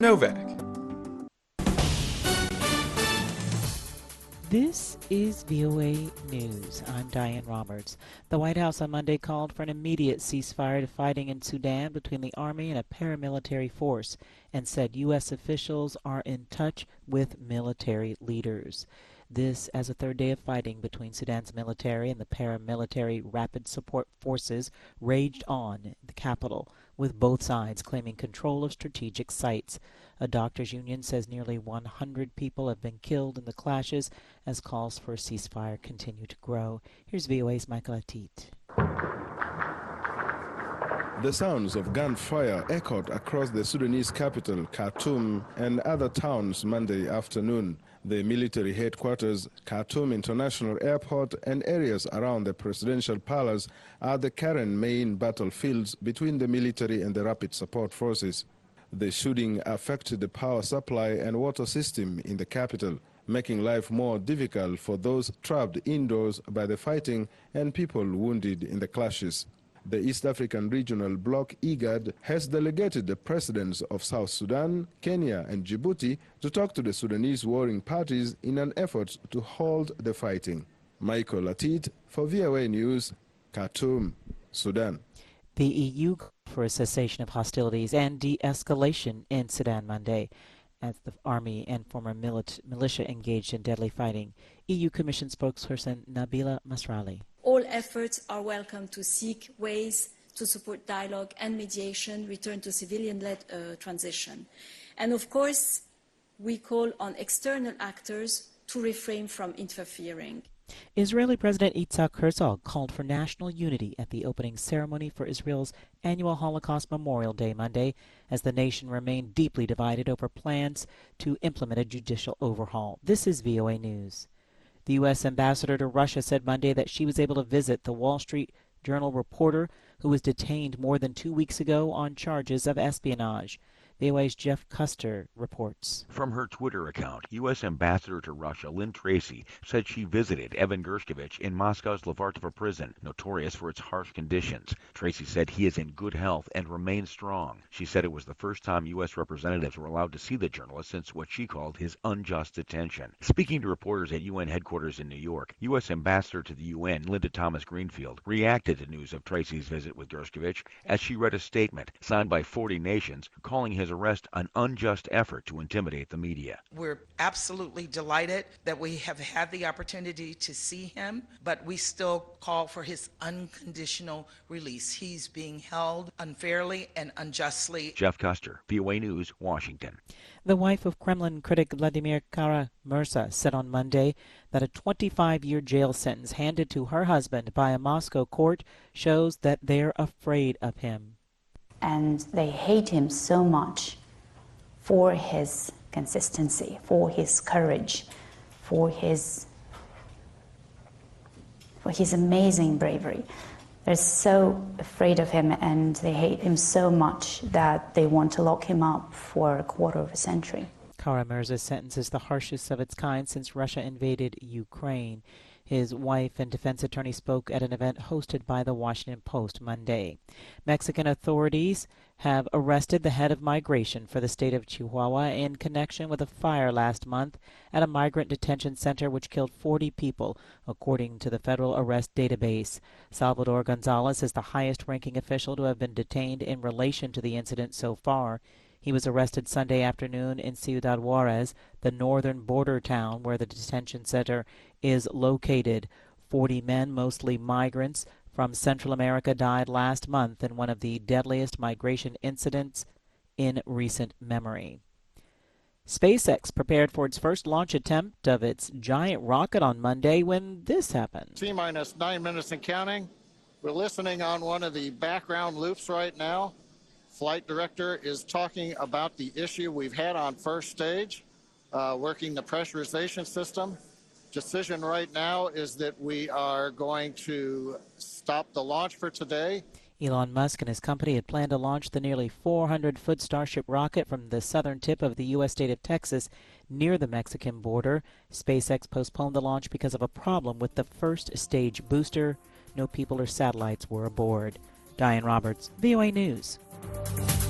Novak. This is VOA News. I'm Diane Roberts. The White House on Monday called for an immediate ceasefire to fighting in Sudan between the army and a paramilitary force and said U.S. officials are in touch with military leaders. This as a third day of fighting between Sudan's military and the paramilitary Rapid Support Forces raged on in the capital, with both sides claiming control of strategic sites. A doctors' union says nearly 100 people have been killed in the clashes as calls for a ceasefire continue to grow. Here's VOA's Michael Atit. The sounds of gunfire echoed across the Sudanese capital, Khartoum, and other towns Monday afternoon. The military headquarters, Khartoum International Airport, and areas around the presidential palace are the current main battlefields between the military and the Rapid Support Forces. The shooting affected the power supply and water system in the capital, making life more difficult for those trapped indoors by the fighting and people wounded in the clashes. The East African Regional Bloc, IGAD, has delegated the presidents of South Sudan, Kenya and Djibouti to talk to the Sudanese warring parties in an effort to halt the fighting. Michael Atit for VOA News, Khartoum, Sudan. The EU called for a cessation of hostilities and de-escalation in Sudan Monday as the army and former militia engaged in deadly fighting. EU Commission spokesperson Nabila Masrali. All efforts are welcome to seek ways to support dialogue and mediation, return to civilian-led transition. And of course, we call on external actors to refrain from interfering. Israeli President Yitzhak Herzog called for national unity at the opening ceremony for Israel's annual Holocaust Memorial Day Monday as the nation remained deeply divided over plans to implement a judicial overhaul. This is VOA News. The U.S. ambassador to Russia said Monday that she was able to visit the Wall Street Journal reporter who was detained more than 2 weeks ago on charges of espionage. VOA's Jeff Custer reports. From her Twitter account, U.S. Ambassador to Russia Lynn Tracy said she visited Evan Gershkovich in Moscow's Levartovo prison, notorious for its harsh conditions. Tracy said he is in good health and remains strong. She said it was the first time U.S. representatives were allowed to see the journalist since what she called his unjust detention. Speaking to reporters at UN headquarters in New York, U.S. Ambassador to the UN Linda Thomas-Greenfield reacted to news of Tracy's visit with Gershkovich as she read a statement signed by 40 nations calling his arrest an unjust effort to intimidate the media. We're absolutely delighted that we have had the opportunity to see him, but we still call for his unconditional release. He's being held unfairly and unjustly. Jeff Custer, VOA News, Washington. The wife of Kremlin critic Vladimir Kara-Murza said on Monday that a 25-year jail sentence handed to her husband by a Moscow court shows that they're afraid of him. And they hate him so much for his consistency, for his courage, for his amazing bravery. They're so afraid of him and they hate him so much that they want to lock him up for a quarter of a century. Kara-Murza's sentence is the harshest of its kind since Russia invaded Ukraine. His wife and defense attorney spoke at an event hosted by the Washington Post Monday. Mexican authorities have arrested the head of migration for the state of Chihuahua in connection with a fire last month at a migrant detention center which killed 40 people, according to the federal arrest database. Salvador Gonzalez is the highest-ranking official to have been detained in relation to the incident so far. He was arrested Sunday afternoon in Ciudad Juarez, the northern border town where the detention center is located. 40 men, mostly migrants from Central America, died last month in one of the deadliest migration incidents in recent memory. SpaceX prepared for its first launch attempt of its giant rocket on Monday when this happened. T-minus 9 minutes and counting. We're listening on one of the background loops right now. Flight director is talking about the issue we've had on first stage, working the pressurization system. Decision right now is that we are going to stop the launch for today. Elon Musk and his company had planned to launch the nearly 400-foot Starship rocket from the southern tip of the U.S. state of Texas near the Mexican border. SpaceX postponed the launch because of a problem with the first stage booster. No people or satellites were aboard. Diane Roberts, VOA News.